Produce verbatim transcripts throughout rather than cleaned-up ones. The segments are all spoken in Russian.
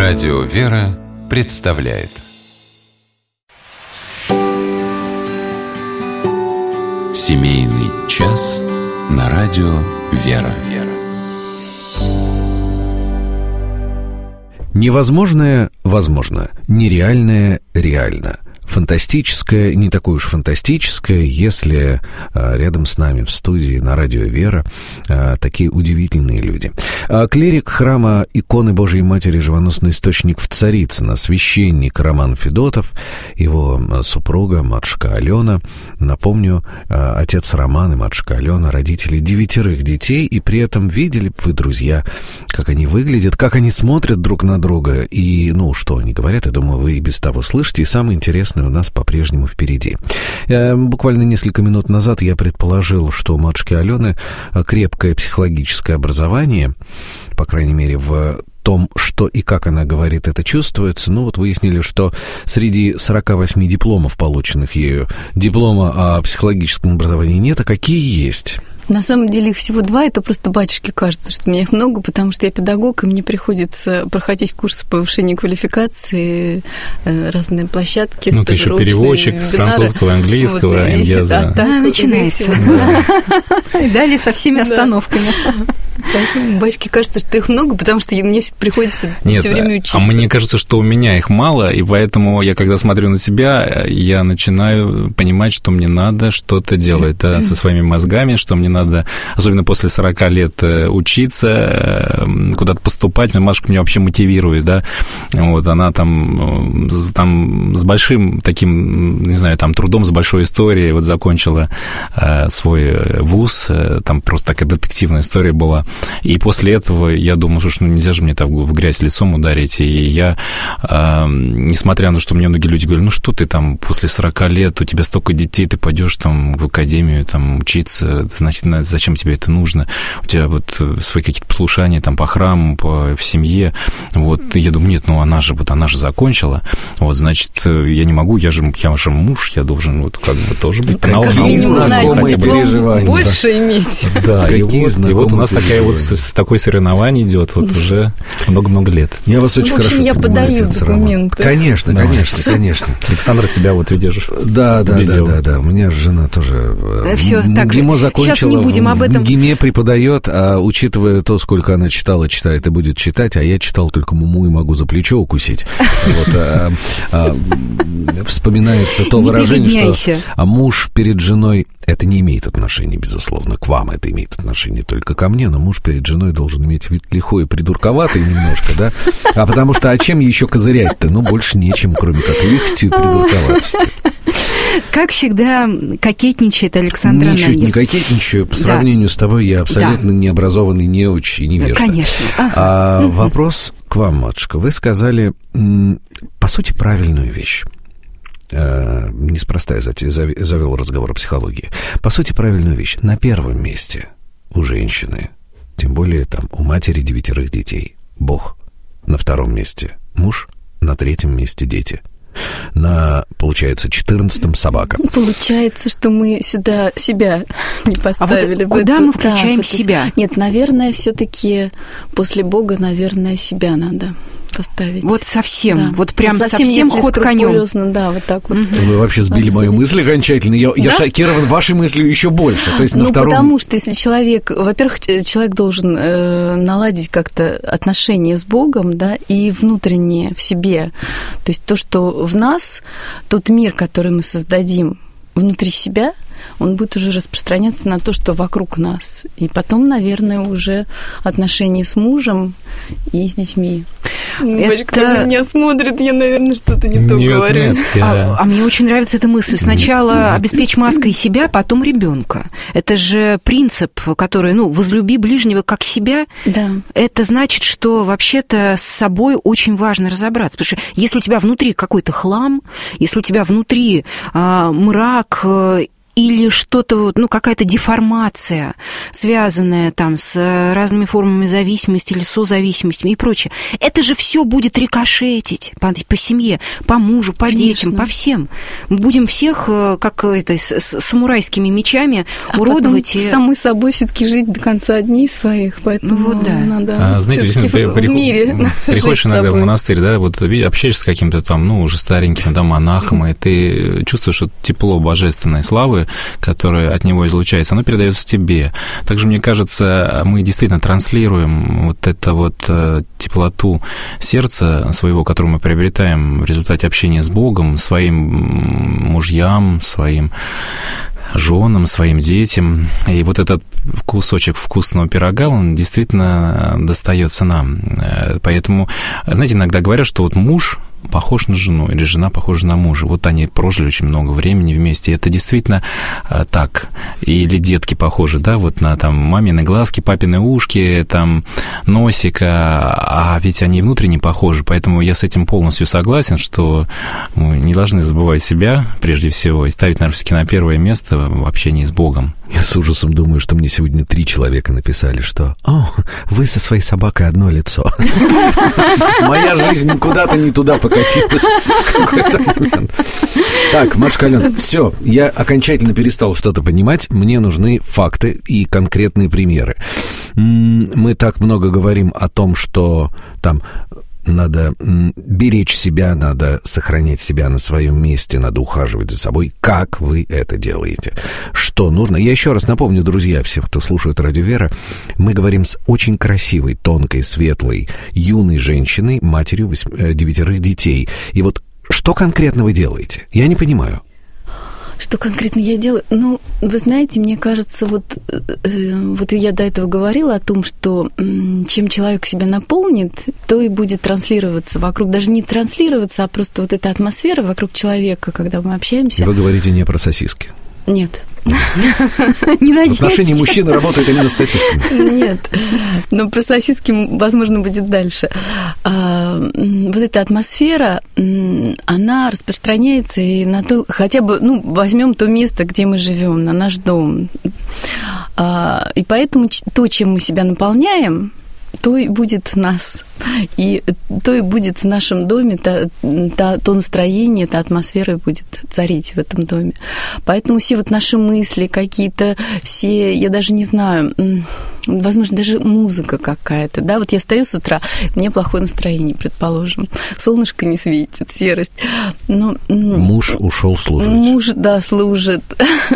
Радио «Вера» представляет Семейный час на радио «Вера». Невозможное возможно, нереальное реально. Фантастическое, не такое уж фантастическое, если а, рядом с нами в студии на радио «Вера» а, такие удивительные люди. А, клирик храма иконы Божией Матери Живоносный Источник в Царицыно, священник Роман Федотов, его а, супруга, матушка Алена. Напомню, а, отец Роман и матушка Алена, родители девятерых детей, и при этом видели бы вы, друзья, как они выглядят, как они смотрят друг на друга, и, ну, что они говорят, я думаю, вы и без того слышите, и самое интересное у нас по-прежнему впереди. Буквально несколько минут назад я предположил, что у матушки Алены крепкое психологическое образование, по крайней мере, в том, что и как она говорит, это чувствуется. Ну, вот выяснили, что среди сорока восьми дипломов, полученных ею, диплома о психологическом образовании нет, а какие есть? На самом деле их всего два, это просто батюшке кажется, что у меня их много, потому что я педагог, и мне приходится проходить курсы повышения квалификации, разные площадки. Ну, ты еще переводчик с французского, английского, вот, яза. Да, да, начинается. И далее со всеми остановками. Батюшке кажется, что их много, потому что мне приходится все время учиться. А мне кажется, что у меня их мало, и поэтому я, когда смотрю на себя, я начинаю понимать, что мне надо что-то делать да, со своими мозгами, что мне надо, особенно после сорока лет, учиться, куда-то поступать. Матушка меня вообще мотивирует, да. Вот, она там, там с большим таким, не знаю, там трудом, с большой историей вот закончила э, свой вуз. Там просто такая детективная история была. И после этого я думал, что ну, нельзя же мне так в грязь лицом ударить. И я, э, несмотря на то, что мне многие люди говорят, ну что ты там после сорока лет, у тебя столько детей, ты пойдешь там в академию там учиться, значит, зачем тебе это нужно? У тебя вот свои какие-то послушания там по храму, по в семье. Вот, и я думаю, нет, ну она же вот она же закончила. Вот, значит, я не могу, я же, я же муж, я должен вот как бы тоже быть как знакомые переживания. Больше да. иметь. Да, и вот, и вот у нас такая вот, такое соревнование идет вот уже много-много лет. Я вас очень в общем, хорошо я понимаю, подаю документы. Конечно, Давай. конечно, конечно. Александр, тебя вот видишь. Да, да, да, да, да. У меня жена тоже Все, так, ГИМО закончила, сейчас не будем в, об этом. в ГИМе преподает, а учитывая то, сколько она читала, читает и будет читать, а я читал только Муму и могу за плечо укусить. Вот, а, а, вспоминается то не выражение, что а муж перед женой, это не имеет отношения, безусловно, к вам, это имеет отношение только ко мне, но муж перед женой должен иметь вид лихой и придурковатый немножко, да? А потому что, а чем еще козырять-то? Ну, больше нечем, кроме как лихостью и придурковатостью. Как всегда, кокетничает Александр Ананьев. Ничуть не кокетничаю. По сравнению да. с тобой я абсолютно да. необразованный, неуч и невежда. Конечно. Ага. А, вопрос к вам, матушка. Вы сказали, по сути, правильную вещь. Неспроста я завел разговор о психологии. По сути, правильную вещь. На первом месте у женщины, тем более там у матери девятерых детей, Бог. На втором месте муж, на третьем месте дети. На, получается, четырнадцатом собака. Получается, что мы сюда себя не поставили. А вот куда мы включаем да, себя? Нет, наверное, все-таки после Бога, наверное, себя надо поставить. Вот совсем, да. вот прям вот совсем, совсем ход конем. Да, вот так вот. Вы вообще сбили мою мысль окончательно. Я, да? я шокирован вашей мыслью еще больше. То есть на ну, втором... потому что если человек... Во-первых, человек должен э, наладить как-то отношения с Богом, да, и внутреннее в себе. То есть то, что в нас, тот мир, который мы создадим внутри себя, он будет уже распространяться на то, что вокруг нас. И потом, наверное, уже отношения с мужем и с детьми. Бабочка это... на меня смотрит, я, наверное, что-то не то нет, говорю. Нет, я... а, а мне очень нравится эта мысль. Сначала обеспечь маской себя, потом ребенка. Это же принцип, который, ну, возлюби ближнего как себя. Да. Это значит, что вообще-то с собой очень важно разобраться. Потому что если у тебя внутри какой-то хлам, если у тебя внутри а, мрак, или что-то, ну, какая-то деформация, связанная там с разными формами зависимости или созависимостями и прочее, это же все будет рикошетить по, по семье, по мужу, по Конечно. детям, по всем. Мы будем всех, как это, с, с самурайскими мечами а уродовать. И... самой собой все-таки жить до конца дней своих, поэтому вот, да. надо а, знаете, в, при, в мире приходишь иногда в монастырь, да, вот общаешься с каким-то там, ну, уже стареньким, да, монахом, и ты чувствуешь вот тепло божественной славы, которая от него излучается, оно передается тебе. Также, мне кажется, мы действительно транслируем вот эту вот теплоту сердца своего, которую мы приобретаем в результате общения с Богом, своим мужьям, своим женам, своим детям. И вот этот кусочек вкусного пирога, он действительно достается нам. Поэтому, знаете, иногда говорят, что вот муж похож на жену, или жена похожа на мужа. Вот они прожили очень много времени вместе. И это действительно так. Или детки похожи, да, вот на там мамины глазки, папины ушки, там носик, а ведь они внутренне похожи. Поэтому я с этим полностью согласен, что мы не должны забывать себя, прежде всего, и ставить, наверное, все-таки на первое место в общении с Богом. Я с ужасом думаю, что мне сегодня три человека написали, что «О, вы со своей собакой одно лицо». Моя жизнь куда-то не туда покатилась в какой-то момент. Так, матушка Алена, все, я окончательно перестал что-то понимать. Мне нужны факты и конкретные примеры. Мы так много говорим о том, что там... надо беречь себя, надо сохранять себя на своем месте, надо ухаживать за собой. Как вы это делаете? Что нужно? Я еще раз напомню, друзья, всем, кто слушает Радио Вера, мы говорим с очень красивой, тонкой, светлой, юной женщиной, матерью девятерых детей. И вот что конкретно вы делаете? Я не понимаю. Что конкретно я делаю? Ну, вы знаете, мне кажется, вот, э, вот я до этого говорила о том, что э, чем человек себя наполнит, то и будет транслироваться вокруг. Даже не транслироваться, а просто вот эта атмосфера вокруг человека, когда мы общаемся. Вы говорите не про сосиски? Нет. Не надейтесь. В отношении мужчины работает именно с сосисками. Нет. Но про сосиски, возможно, будет дальше. Вот эта атмосфера, она распространяется и на то, хотя бы, ну, возьмем то место, где мы живем, на наш дом. И поэтому то, чем мы себя наполняем, то и будет в нас. И то и будет в нашем доме, то, то, то настроение, та атмосфера будет царить в этом доме. Поэтому все вот наши мысли какие-то, все, я даже не знаю, возможно, даже музыка какая-то, да, вот я стою с утра, у меня плохое настроение, предположим, солнышко не светит, серость. Но, муж ушел служить. Муж, да, служит.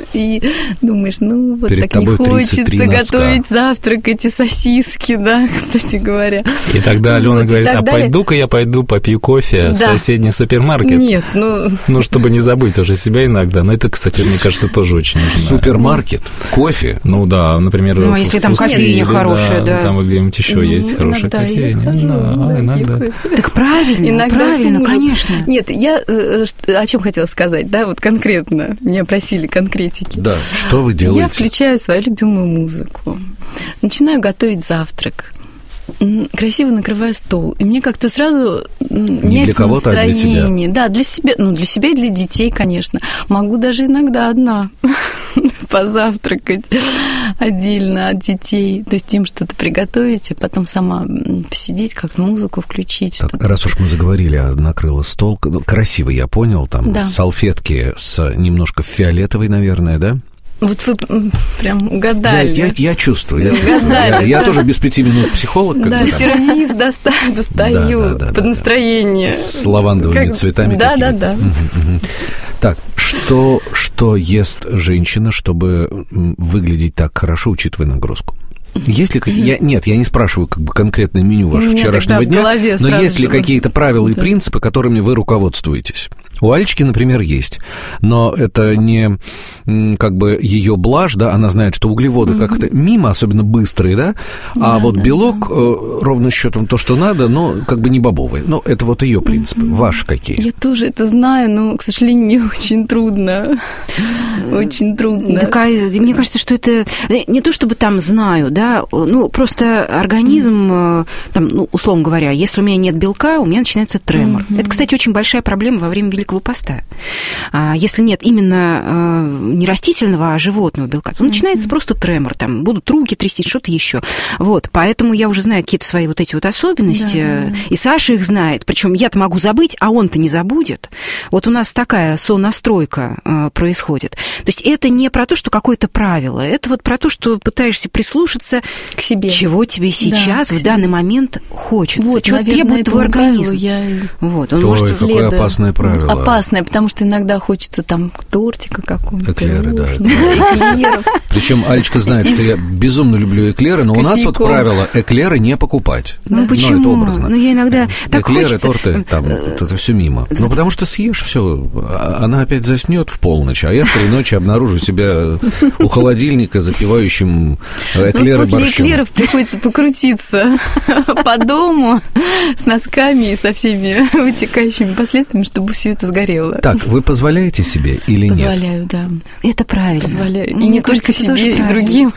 И думаешь, ну, вот перед так не хочется готовить завтрак, эти сосиски, да, кстати говоря. И тогда Алена вот, говорит, а пойду-ка я пойду попью кофе да. в соседний супермаркет. Нет, ну... Ну, чтобы не забыть уже себя иногда. Но это, кстати, мне кажется, тоже очень нужно. Супермаркет? Кофе? Ну, да, например... Ну, а если там кофейня хорошая, да. Там где-нибудь еще есть хорошая кофейня. Да, иногда. Так правильно, иногда правильно, конечно. Нет, я о чем хотела сказать, да, вот конкретно. Меня просили конкретики. Да, что вы делаете? Я включаю свою любимую музыку. Начинаю готовить завтрак. Красиво накрываю стол. И мне как-то сразу не меняется для кого-то, настроение. А для себя. Да, для себя, ну, для себя и для детей, конечно. Могу даже иногда одна позавтракать отдельно от детей. То есть им что-то приготовить, а потом сама посидеть, как музыку включить. Так, раз уж мы заговорили, а накрыла стол. Красиво, я понял. Там да. салфетки с немножко фиолетовой, наверное, да? Вот вы прям угадали. Я, я, я чувствую. Я, угадали, чувствую. я, да. я тоже без пяти минут психолог. Как да, бы, сервиз доста- достаю да, да, да, под да, настроение. С лавандовыми как... цветами. Да, да, да. Угу, угу. Так, что, что ест женщина, чтобы выглядеть так хорошо, учитывая нагрузку? Есть ли какие... я, нет, я не спрашиваю как бы конкретное меню вашего вчерашнего дня, но есть ли какие-то правила и да. принципы, которыми вы руководствуетесь? У Алечки, например, есть, но это не как бы ее блажь, да, она знает, что углеводы mm-hmm. как-то мимо, особенно быстрые, да, а да, вот да, белок да. ровно счетом то, что надо, но как бы не бобовый. Но это вот ее принципы. Mm-hmm. Ваши какие? Я тоже это знаю, но, к сожалению, мне очень трудно. Очень трудно. Такая, мне кажется, что это не то, чтобы там знаю, да, ну, просто организм, mm-hmm. там, ну, условно говоря, если у меня нет белка, у меня начинается тремор. Mm-hmm. Это, кстати, очень большая проблема во время Великой Великого Поста. А если нет именно не растительного, а животного белка, то начинается mm-hmm. просто тремор, там будут руки трясти, что-то еще. Вот, поэтому я уже знаю какие-то свои вот эти вот особенности, да, да, да. и Саша их знает, причем я-то могу забыть, а он-то не забудет. Вот у нас такая сонастройка э, происходит. То есть это не про то, что какое-то правило, это вот про то, что пытаешься прислушаться к себе, чего тебе сейчас, да, в данный момент хочется, вот, чего наверное, требует твой организм. Я... Вот, он Ой, может какое следует... опасное правило. Опасное, потому что иногда хочется там тортика какого-то. Эклеры, да. Эклеров. Причем Алечка знает, что я безумно люблю эклеры, но у нас вот правило эклеры не покупать. Ну да. Почему? Ну, это образно. Ну, я иногда так эклеры, хочется... торты, там, это все мимо. Ну, потому что съешь все, она опять заснет в полночь, а я в три ночи обнаружу себя у холодильника, запивающим эклеры ну, борщом. После эклеров приходится покрутиться по дому с носками и со всеми вытекающими последствиями, чтобы все это сгорело. Так, вы позволяете себе или Позволяю, нет? Позволяю, да. Это правильно. Позволяю. И Мне не кажется, только себе, и другим.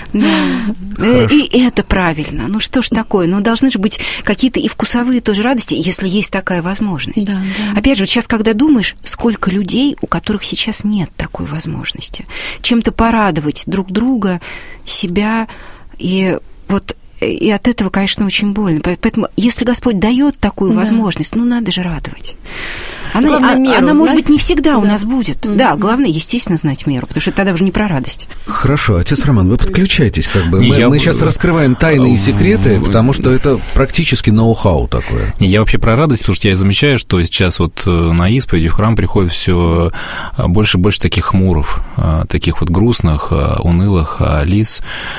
Да. И это правильно. Ну что ж такое? Ну должны же быть какие-то и вкусовые тоже радости, если есть такая возможность. Да, да. Опять же, вот сейчас, когда думаешь, сколько людей, у которых сейчас нет такой возможности, чем-то порадовать друг друга, себя, и вот и от этого, конечно, очень больно. Поэтому, если Господь дает такую да. возможность, ну надо же радовать. Она, главное, меру, она может быть, не всегда да. у нас будет. Mm-hmm. Да, главное, естественно, знать меру, потому что это тогда уже не про радость. Хорошо, отец Роман, вы подключайтесь, как бы. Мы, я... мы сейчас раскрываем тайны и секреты, потому что это практически ноу-хау такое. Я вообще про радость, потому что я замечаю, что сейчас вот на исповеди в храм приходит все больше и больше таких хмуров, таких вот грустных, унылых лиц.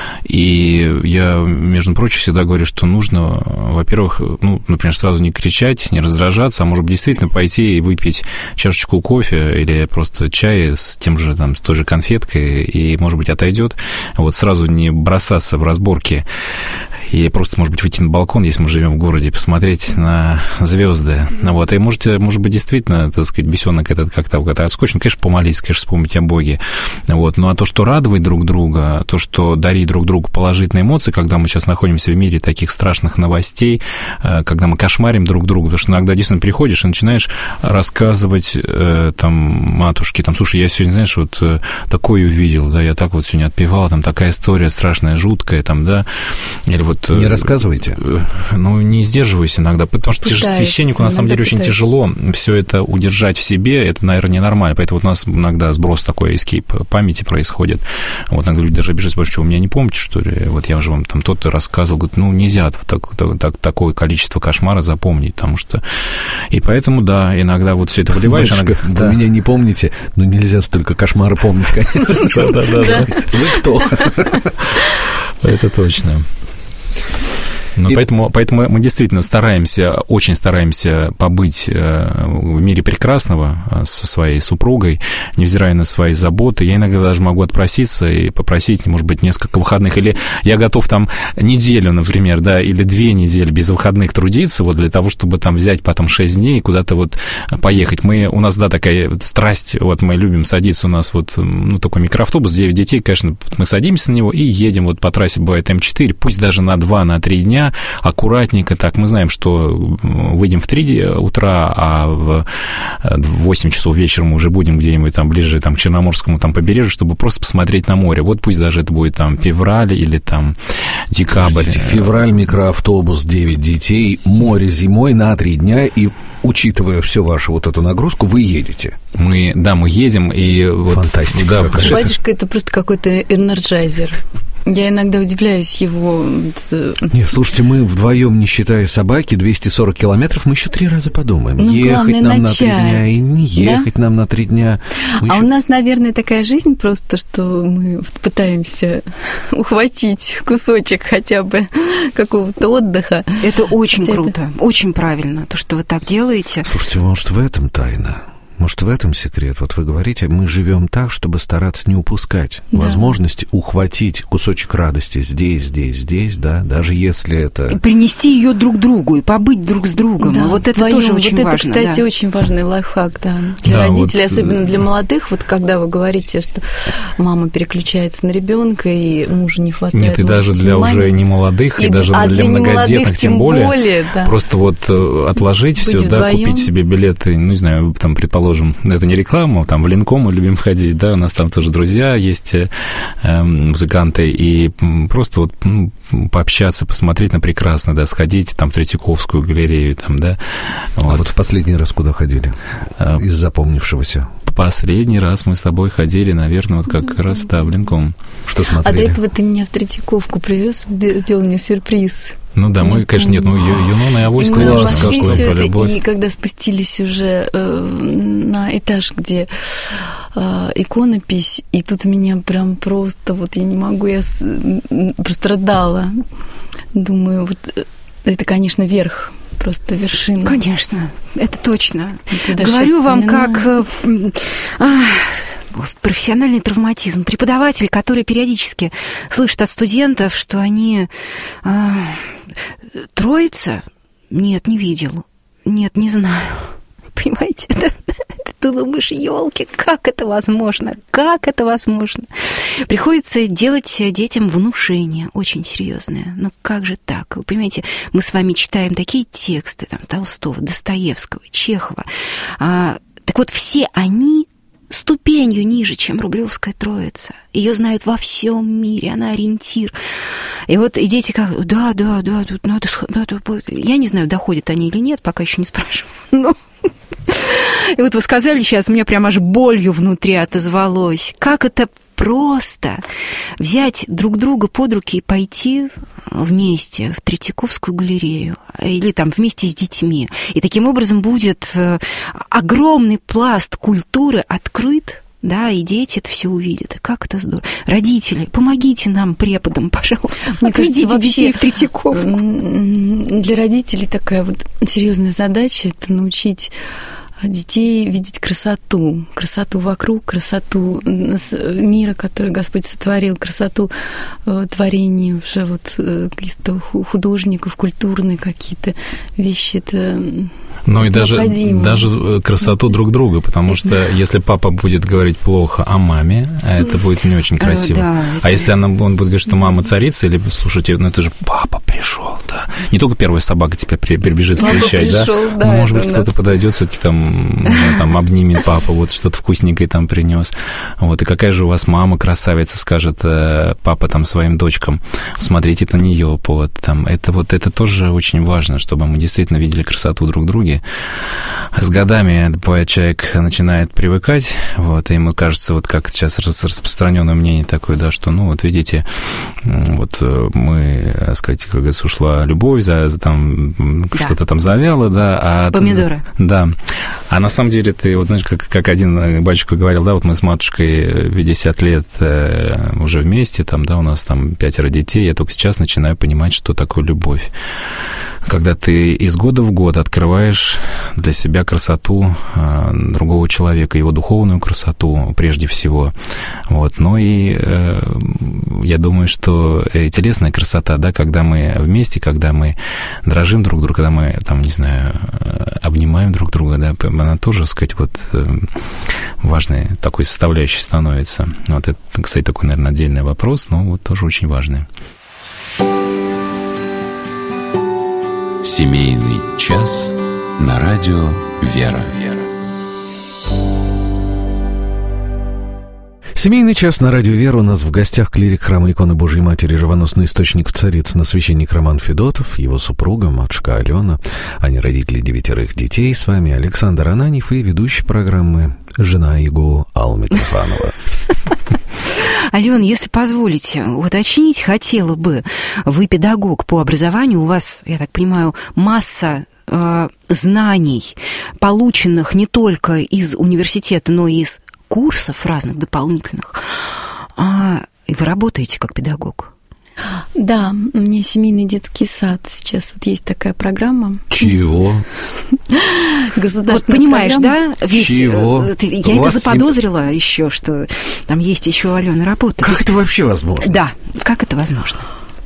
И я, между прочим, всегда говорю, что нужно, во-первых, ну, например, сразу не кричать, не раздражаться, а может быть, действительно пойти и выпить чашечку кофе или просто чай с тем же, там, с той же конфеткой, и, может быть, отойдет. Вот сразу не бросаться в разборки и просто, может быть, выйти на балкон, если мы живем в городе, посмотреть на звезды. Вот. И можете, может быть, действительно, так сказать, бесенок этот как-то, как-то отскочен, конечно, помолиться, конечно, вспомнить о Боге. Вот. Ну, а то, что радовать друг друга, то, что дарить друг другу положительные эмоции, когда мы сейчас находимся в мире таких страшных новостей, когда мы кошмарим друг друга, потому что иногда действительно приходишь и начинаешь рассказывать там матушке, там, слушай, я сегодня, знаешь, вот такое увидел, да, я так вот сегодня отпевал, там такая история страшная, жуткая, там, да, или вот... Не рассказывайте. Ну, не сдерживаюсь иногда, потому что пытается, священнику, на самом деле, пытается. Очень тяжело все это удержать в себе, это, наверное, ненормально, поэтому вот у нас иногда сброс такой, эскейп памяти происходит. Вот иногда люди даже обижаются, больше, что вы меня не помните, что ли? Вот я уже вам там тот-то рассказывал, говорит, ну, нельзя так, так, так, такое количество кошмара запомнить, потому что... И поэтому, да, иногда вот все это выливаешь, она говорит, вы меня не помните, но нельзя столько кошмара помнить, конечно. Да-да-да. Вы кто? Это точно. Ну, и... поэтому, поэтому мы действительно стараемся, очень стараемся побыть в мире прекрасного со своей супругой, невзирая на свои заботы. Я иногда даже могу отпроситься и попросить, может быть, несколько выходных. Или я готов там неделю, например, да, или две недели без выходных трудиться, вот для того, чтобы там взять потом шесть дней и куда-то вот поехать. Мы, у нас, да, такая страсть, вот мы любим садиться, у нас вот, ну, такой микроавтобус, девять детей, конечно, мы садимся на него и едем вот по трассе, бывает, эм четыре, пусть даже на два, на три дня, аккуратненько так. Мы знаем, что выйдем в три утра, а в восемь часов вечера мы уже будем где-нибудь там ближе там, к Черноморскому там, побережью, чтобы просто посмотреть на море. Вот пусть даже это будет там февраль или там декабрь. Подождите, февраль, микроавтобус, девять детей, море зимой на три дня, и, учитывая всю вашу вот эту нагрузку, вы едете. Мы, да, мы едем, и... Вот, фантастика. Да, батюшка, это просто какой-то энерджайзер. Я иногда удивляюсь его... Нет, слушайте, мы вдвоем, не считая собаки, двести сорок километров, мы еще три раза подумаем. Ну, ехать нам начать. на три дня и не ехать да? нам на три дня. Мы а еще... у нас, наверное, такая жизнь просто, что мы пытаемся ухватить кусочек хотя бы какого-то отдыха. Это очень Хотя круто, это... очень правильно, то, что вы так делаете. Слушайте, может, в этом тайна? Может, в этом секрет? Вот вы говорите, мы живем так, чтобы стараться не упускать да. возможность ухватить кусочек радости здесь, здесь, здесь, да, даже если это... И принести ее друг другу, и побыть друг с другом. Да, вот это вдвоем. тоже очень вот важно. Это, кстати, да. очень важный лайфхак, да, для да, родителей, вот... особенно для молодых. Вот когда вы говорите, что мама переключается на ребенка, и мужу не хватает. Нет, и даже для внимания. Уже не молодых, и, и даже а для, для многодетных, тем более. более да. Просто вот отложить все, да, купить себе билеты, ну, не знаю, там, предположим, предположим, это не реклама, там в Ленком мы любим ходить, да, у нас там тоже друзья есть, э, музыканты, и просто вот ну, пообщаться, посмотреть на прекрасно, да, сходить там в Третьяковскую галерею, там, да. Вот. А вот в последний раз куда ходили? А, из запомнившегося? Последний раз мы с тобой ходили, наверное, вот как раз, да, в Ленком. Что смотрели? А до этого ты меня в Третьяковку привез, сделал мне сюрприз. Ну да, мы, конечно, нет, ну Юнона и Авось, конечно, сказали про любовь. И когда спустились уже э, на этаж, где э, иконопись, и тут меня прям просто, вот я не могу, я с, просто рыдала. Думаю, вот это, конечно, верх. Просто вершина. Конечно, это точно. Это говорю вам, как а, профессиональный травматизм. Преподаватель, который периодически слышит от студентов, что они а, троица? Нет, не видел. Нет, не знаю. Понимаете, это, ты думаешь, елки, как это возможно? Как это возможно? Приходится делать детям внушение очень серьезное. Ну как же так? Вы понимаете, мы с вами читаем такие тексты, там, Толстого, Достоевского, Чехова. А, так вот, все они ступенью ниже, чем Рублевская Троица. Ее знают во всем мире, она ориентир. И вот и дети как, да, да, да, тут надо... надо... Я не знаю, доходят они или нет, пока еще не спрашивала. Но... И вот вы сказали сейчас, у меня прям аж болью внутри отозвалось. Как это просто взять друг друга под руки и пойти вместе в Третьяковскую галерею или там вместе с детьми. И таким образом будет огромный пласт культуры открыт, да, и дети это все увидят. И как это здорово. Родители, помогите нам, преподам, пожалуйста. Отведите детей в Третьяковку. Для родителей такая вот серьезная задача — это научить детей видеть красоту, красоту вокруг, красоту мира, который Господь сотворил, красоту э, творений уже вот э, каких-то художников, культурные какие-то вещи. Это ну и даже, даже красоту друг друга, потому что если папа будет говорить плохо о маме, это будет не очень красиво. Да, а это... если она, он будет говорить, что мама царица, или слушайте, ну это же папа пришел, да. Не только первая собака тебя прибежит встречать, пришел, да? да. Может быть, кто-то нас... подойдет все-таки там, там обнимет папу, вот что-то вкусненькое там принес. Вот, и какая же у вас мама красавица, скажет папа там своим дочкам. Смотрите на нее, вот там. Это вот это тоже очень важно, чтобы мы действительно видели красоту друг в друге. С годами, бывает, человек начинает привыкать, вот, и ему кажется, вот как сейчас распространенное мнение такое, да, что, ну, вот видите, вот мы, так сказать, как говорится, ушла любовь, за, за там, да. что-то там завяло, да. А, помидоры. Да. А на самом деле ты, вот знаешь, как, как один батюшка говорил, да, вот мы с матушкой пятьдесят лет уже вместе, там, да, у нас там пятеро детей, я только сейчас начинаю понимать, что такое любовь. Когда ты из года в год открываешь для себя красоту э, другого человека, его духовную красоту прежде всего. Вот. Ну и э, я думаю, что и телесная красота, да, когда мы вместе, когда мы дрожим друг друга, когда мы, там, не знаю, обнимаем друг друга, да, она тоже, так сказать, вот важной такой составляющей становится. Вот это, кстати, такой, наверное, отдельный вопрос, но вот тоже очень важный. Семейный час на радио «Вера». Семейный час на радио «Вера». У нас в гостях клирик храма иконы Божьей Матери, живоносный источник в Царицыно, священник Роман Федотов, его супруга, матушка Алена. Они родители девятерых детей. С вами Александр Ананьев и ведущий программы жена его Алла Митрофанова. Алена, если позволите, уточнить хотела бы, вы педагог по образованию, у вас, я так понимаю, масса э, знаний, полученных не только из университета, но и из курсов разных дополнительных. А, и вы работаете как педагог? Да, у меня семейный детский сад. Сейчас вот есть такая программа. Чего? Государственная вот понимаешь, программа. Да? Весь, Чего? Я у это заподозрила сем... еще, что там есть еще Алена работа. Как есть... это вообще возможно? Да, как это возможно?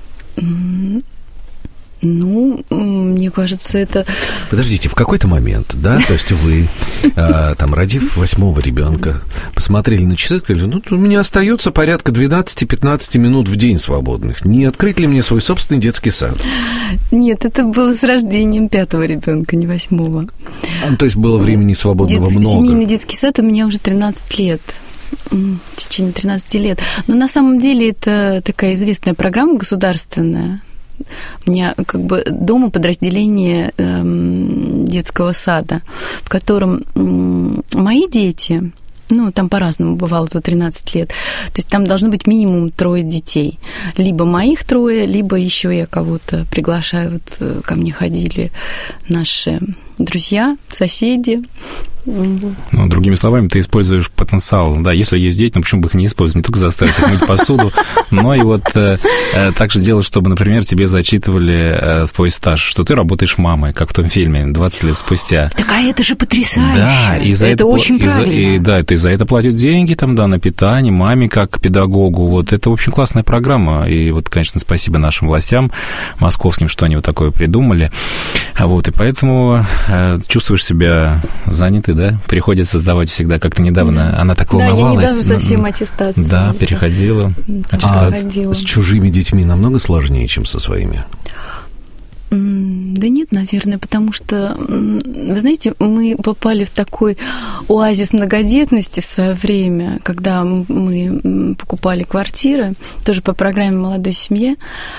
Ну, мне кажется, это... Подождите, в какой-то момент, да, то есть вы, а, там, родив восьмого ребенка, посмотрели на часы и сказали, ну, у меня остается порядка двенадцать-пятнадцать минут в день свободных. Не открыть ли мне свой собственный детский сад? Нет, это было с рождением пятого ребенка, не восьмого. А, то есть было времени свободного Дет... много. Семейный детский сад у меня уже тринадцать лет. В течение тринадцати лет. Но на самом деле это такая известная программа государственная. У меня как бы дома подразделение эм, детского сада, в котором эм, мои дети, ну, там по-разному бывало за тринадцать лет, то есть там должно быть минимум трое детей. Либо моих трое, либо еще я кого-то приглашаю. Вот ко мне ходили наши друзья, соседи. Ну, другими словами, ты используешь потенциал. Да, если есть дети, ну почему бы их не использовать? Не только заставить их мыть посуду, но и вот э, также делать, чтобы, например, тебе зачитывали э, твой стаж, что ты работаешь мамой, как в том фильме, двадцать лет спустя. Так а это же потрясающе. Да, и за это, это очень и за, правильно. И, да, ты за это платят деньги, там, да, на питание, маме как педагогу. Вот это очень классная программа. И вот, конечно, спасибо нашим властям московским, что они вот такое придумали. Вот, и поэтому э, чувствуешь себя занятой, да? Приходится сдавать всегда. Как-то недавно да. она так волновалась. Да, я недавно совсем аттестацию. Да, переходила. А с чужими детьми намного сложнее, чем со своими? Да нет, наверное, потому что, вы знаете, мы попали в такой оазис многодетности в свое время, когда мы покупали квартиры, тоже по программе «Молодой семье».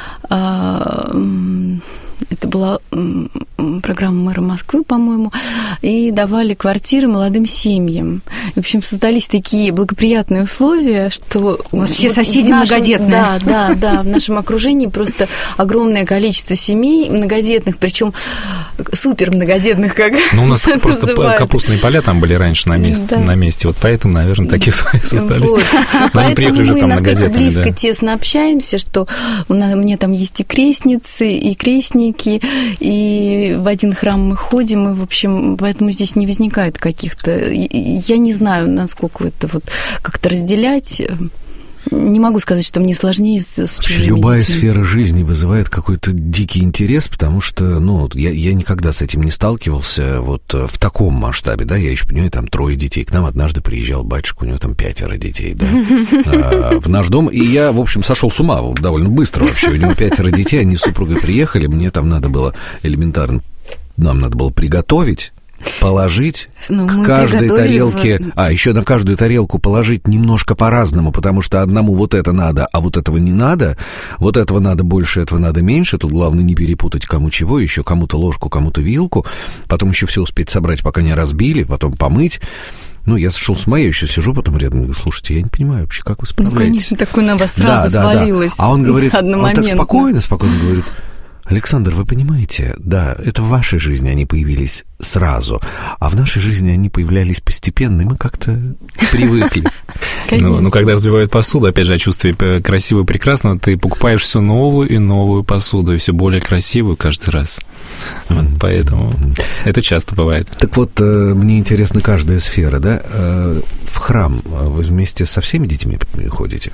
Это была программа мэра Москвы, по-моему, и давали квартиры молодым семьям. В общем, создались такие благоприятные условия, что... У вас все вот соседи нашем, многодетные. Да, да, да. В нашем окружении просто огромное количество семей многодетных, причем супер многодетных, как ну, у нас просто называют. Капустные поля там были раньше на месте, да. на месте. Вот поэтому, наверное, такие создались. Вот. Но мы приехали уже там многодетными. Мы настолько близко, да. тесно общаемся, что у нас, у меня там есть и крестницы, и крестники, и в один храм мы ходим, и, в общем, поэтому здесь не возникает каких-то... Я не знаю, насколько это вот как-то разделять. Не могу сказать, что мне сложнее с, с чужими Любая детьми. Сфера жизни вызывает какой-то дикий интерес, потому что, ну, я, я никогда с этим не сталкивался вот в таком масштабе, да, я еще понимаю, там трое детей. К нам однажды приезжал батюшка, у него там пятеро детей, да, в наш дом, и я, в общем, сошел с ума довольно быстро вообще. У него пятеро детей, они с супругой приехали, мне там надо было элементарно, нам надо было приготовить, положить ну, к каждой тарелке, в... а еще на каждую тарелку положить немножко по-разному, потому что одному вот это надо, а вот этого не надо, вот этого надо больше, этого надо меньше, тут главное не перепутать кому чего, еще кому-то ложку, кому-то вилку, потом еще все успеть собрать, пока не разбили, потом помыть. Ну, я сошел с моей, еще сижу потом рядом и говорю, слушайте, я не понимаю вообще, как вы справляетесь. Ну, конечно, такое на вас сразу да, свалилось. Да, да. А он говорит, он так спокойно, спокойно говорит, Александр, вы понимаете, да, это в вашей жизни они появились сразу, а в нашей жизни они появлялись постепенно, и мы как-то привыкли. Ну, ну, когда разбивают посуду, опять же, о чувстве красивого и прекрасного, ты покупаешь все новую и новую посуду, и все более красивую каждый раз. Вот, поэтому это часто бывает. Так вот, мне интересна каждая сфера, да? В храм вы вместе со всеми детьми ходите?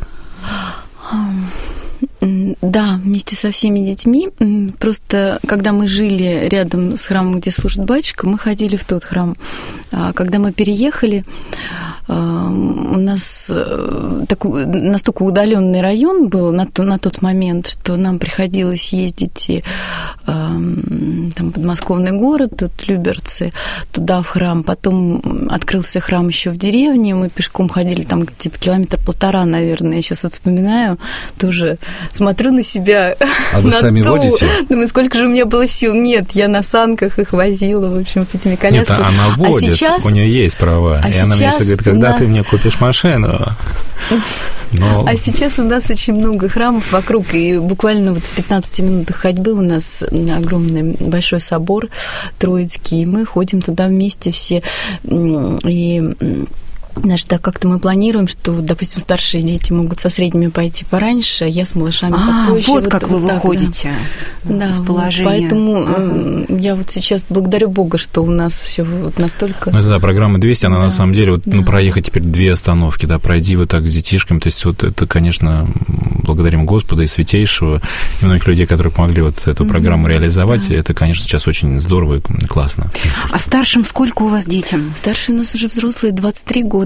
Да, вместе со всеми детьми. Просто когда мы жили рядом с храмом, где служит батюшка, мы ходили в тот храм. А когда мы переехали, у нас такой, настолько удаленный район был на, на тот момент, что нам приходилось ездить и, там, подмосковный город, тут Люберцы, туда в храм. Потом открылся храм еще в деревне, мы пешком ходили там где-то километр полтора, наверное. Я сейчас вот вспоминаю, тоже смотрю на себя. А вы сами ту. водите? Думаю, сколько же у меня было сил. Нет, я на санках их возила, в общем, с этими колясками. Нет, она водит, а сейчас... у нее есть права. А и она мне все говорит, когда нас... ты мне купишь машину? Но... А сейчас у нас очень много храмов вокруг, и буквально вот в пятнадцати минутах ходьбы у нас огромный большой собор Троицкий, и мы ходим туда вместе все, и... Даже так как-то мы планируем, что, допустим, старшие дети могут со средними пойти пораньше, а я с малышами а, попозже. Вот, вот как вот вы так, выходите да. с Да, положения. Поэтому ага. я вот сейчас благодарю Бога, что у нас все вот настолько... Ну, это, да, программа двести, она да. на самом деле, вот, да. ну, проехать теперь две остановки, да, пройди вот так с детишками, то есть вот это, конечно, благодарим Господа и Святейшего, и многих людей, которые помогли вот эту программу mm-hmm. реализовать, да. это, конечно, сейчас очень здорово и классно. А старшим сколько у вас детям? Старшие у нас уже взрослые, двадцать три года.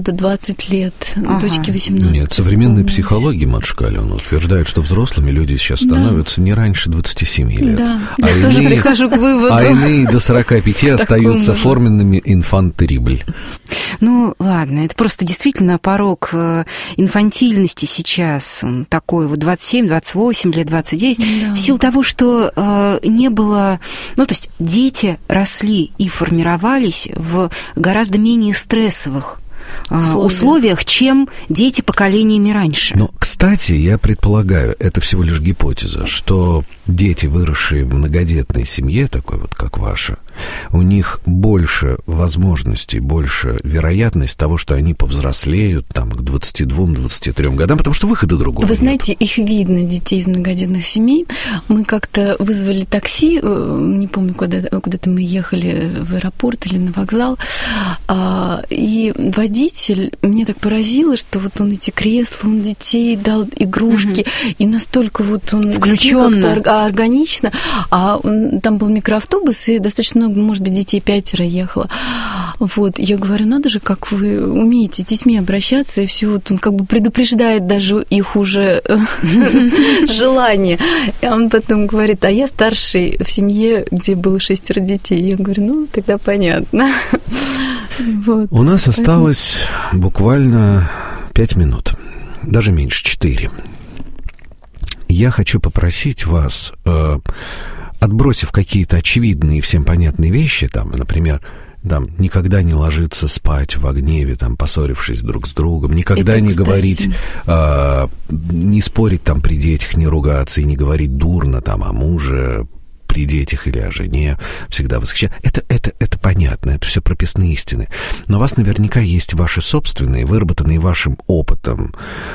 года двадцать лет, ага. дочке восемнадцать. Нет, современная психология, матушка Алена, утверждает, что взрослыми люди сейчас становятся да. не раньше двадцати семи лет. Да, а я иные, тоже прихожу к выводу. А иные до сорока пяти остаются форменными инфант-терибль. Ну, ладно, это просто действительно порог инфантильности сейчас, такой вот двадцать семь, двадцать восемь лет, двадцать девять, да. в силу того, что э, не было... Ну, то есть дети росли и формировались в гораздо менее стрессовых Условия. условиях, чем дети поколениями раньше. Но, кстати, я предполагаю, это всего лишь гипотеза, что дети, выросшие в многодетной семье, такой вот, как ваша, у них больше возможностей, больше вероятность того, что они повзрослеют там, к двадцати двум — двадцати трём годам, потому что выхода другого Вы нет. знаете, их видно, детей из многодетных семей. Мы как-то вызвали такси, не помню, куда, куда-то мы ехали в аэропорт или на вокзал, и водитель, меня так поразило, что вот он эти кресла, он детей дал, игрушки, угу. и настолько вот он... Включённо. Органично. А он, там был микроавтобус, и достаточно много, может быть, детей пятеро ехало. Вот. Я говорю, надо же, как вы умеете с детьми обращаться, и все. Вот он как бы предупреждает даже их уже желание. И он потом говорит, а я старший в семье, где было шестеро детей. Я говорю, ну, тогда понятно. Вот. У нас осталось буквально пять минут, даже меньше, четыре. Я хочу попросить вас, э, отбросив какие-то очевидные и всем понятные вещи, там, например, там, никогда не ложиться спать в гневе, там, поссорившись друг с другом, никогда Это, не кстати. говорить, э, не спорить там при детях, не ругаться и не говорить дурно там о муже, при детях или о жене, всегда восхищать. Это, это, это понятно, это все прописные истины. Но у вас наверняка есть ваши собственные, выработанные вашим опытом,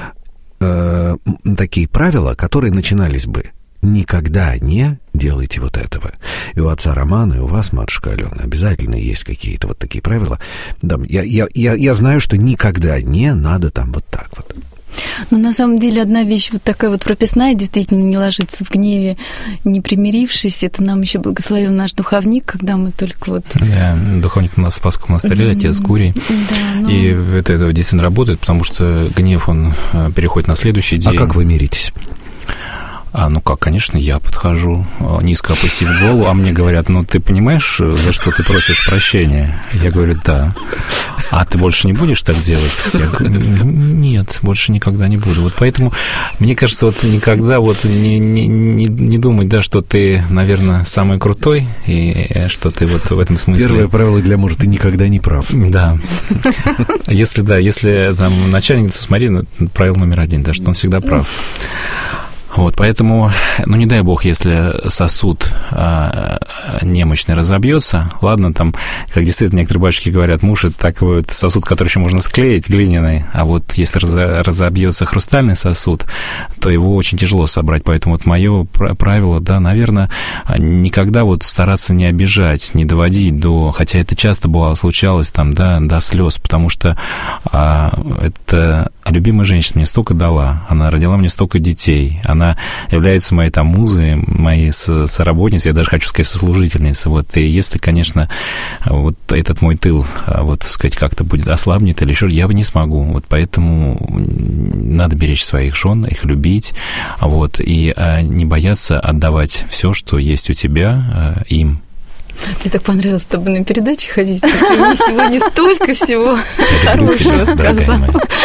э, такие правила, которые начинались бы: никогда не делайте вот этого. И у отца Романа, и у вас, матушка Алена, обязательно есть какие-то вот такие правила. Да, я, я, я, я знаю, что никогда не надо там вот так вот. Но на самом деле одна вещь вот такая вот прописная, действительно, не ложиться в гневе, не примирившись. Это нам еще благословил наш духовник, когда мы только вот... Да, духовник у нас в Спасском монастыре, отец Гурий. Да, но... И это, это действительно работает, потому что гнев, он переходит на следующий день. А как вы миритесь? А, ну как, конечно, я подхожу, низко опустив голову, а мне говорят, ну ты понимаешь, за что ты просишь прощения? Я говорю, да. А ты больше не будешь так делать? Я говорю, нет, больше никогда не буду. Вот поэтому, мне кажется, вот никогда вот не, не, не, не думать, да, что ты, наверное, самый крутой, и что ты вот в этом смысле... Первое правило для мужа: ты никогда не прав. Да. Если, да, если там начальницу смотри, правило номер один, да, что он всегда прав. Вот, поэтому, ну, не дай бог, если сосуд а, немощный разобьется, ладно, там, как действительно некоторые батюшки говорят, муж — это такой вот сосуд, который еще можно склеить, глиняный, а вот если разобьется хрустальный сосуд, то его очень тяжело собрать, поэтому вот мое правило, да, наверное, никогда вот стараться не обижать, не доводить до, хотя это часто бывало, случалось там, да, до слез, потому что а, это любимая женщина мне столько дала, она родила мне столько детей, она является моей там музой, моей соработницей, я даже хочу сказать, сослужительницей. Вот, и если, конечно, вот этот мой тыл, вот, так сказать, как-то будет ослабнет или еще, я бы не смогу. Вот, поэтому надо беречь своих жен, их любить, вот, и не бояться отдавать все, что есть у тебя, им. Мне так понравилось с тобой на передаче ходить. Ты сегодня столько всего хорошего сказал.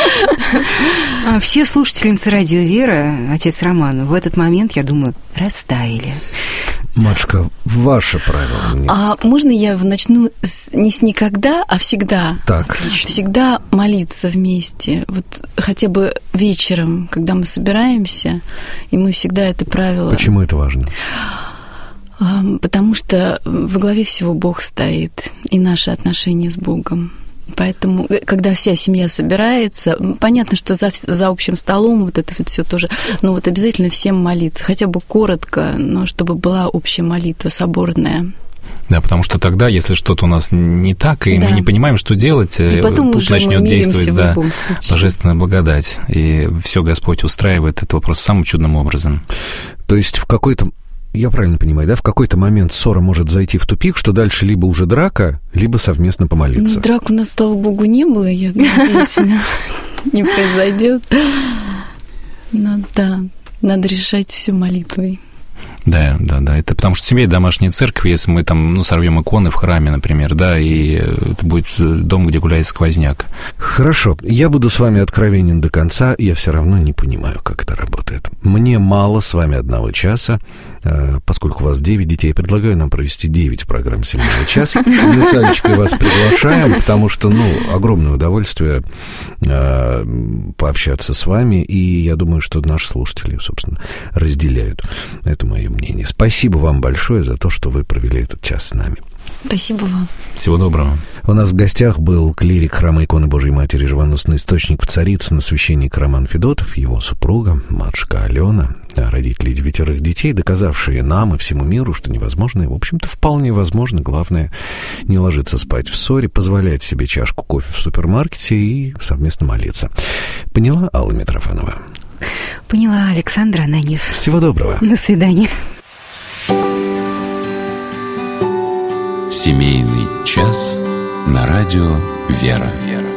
Все слушательницы радио «Вера», отец Роман, в этот момент, я думаю, растаяли. Матушка, ваше правило. А можно я начну с, не с никогда, а всегда? Так. Всегда молиться вместе. Вот хотя бы вечером, когда мы собираемся, и мы всегда это правило... Почему это важно? Потому что во главе всего Бог стоит, и наши отношения с Богом. Поэтому, когда вся семья собирается, понятно, что за, за общим столом вот это вот все тоже, но вот обязательно всем молиться, хотя бы коротко, но чтобы была общая молитва соборная. Да, потому что тогда, если что-то у нас не так, и да. мы не понимаем, что делать, и потом тут начнет действовать, да, случае. Божественная благодать. И все Господь устраивает этот вопрос самым чудным образом. То есть в какой-то я правильно понимаю, да, в какой-то момент ссора может зайти в тупик, что дальше либо уже драка, либо совместно помолиться. Ну, драк у нас, слава богу, не было, я надеюсь, не произойдет. Но да, надо решать все молитвой. Да, да, да. Это потому что семья — домашняя церковь. Если мы там, ну, сорвем иконы в храме, например, да, и это будет дом, где гуляет сквозняк. Хорошо. Я буду с вами откровенен до конца. Я все равно не понимаю, как это работает. Мне мало с вами одного часа. Поскольку у вас девять детей, предлагаю нам провести девять программ «Семейный час». Мы с Алечкой вас приглашаем, потому что, ну, огромное удовольствие пообщаться с вами. И я думаю, что наши слушатели, собственно, разделяют это мое мнение. Спасибо вам большое за то, что вы провели этот час с нами. Спасибо вам. Всего доброго. У нас в гостях был клирик храма иконы Божией Матери Живоносный источник в Царицыно, священник Роман Федотов, его супруга, матушка Алена, родители девятерых детей, доказавшие нам и всему миру, что невозможно, и, в общем-то, вполне возможно. Главное, не ложиться спать в ссоре, позволять себе чашку кофе в супермаркете и совместно молиться. Поняла, Алла Митрофанова? Поняла, Александр Ананьев. Всего доброго. До свидания. Семейный час на радио «Вера».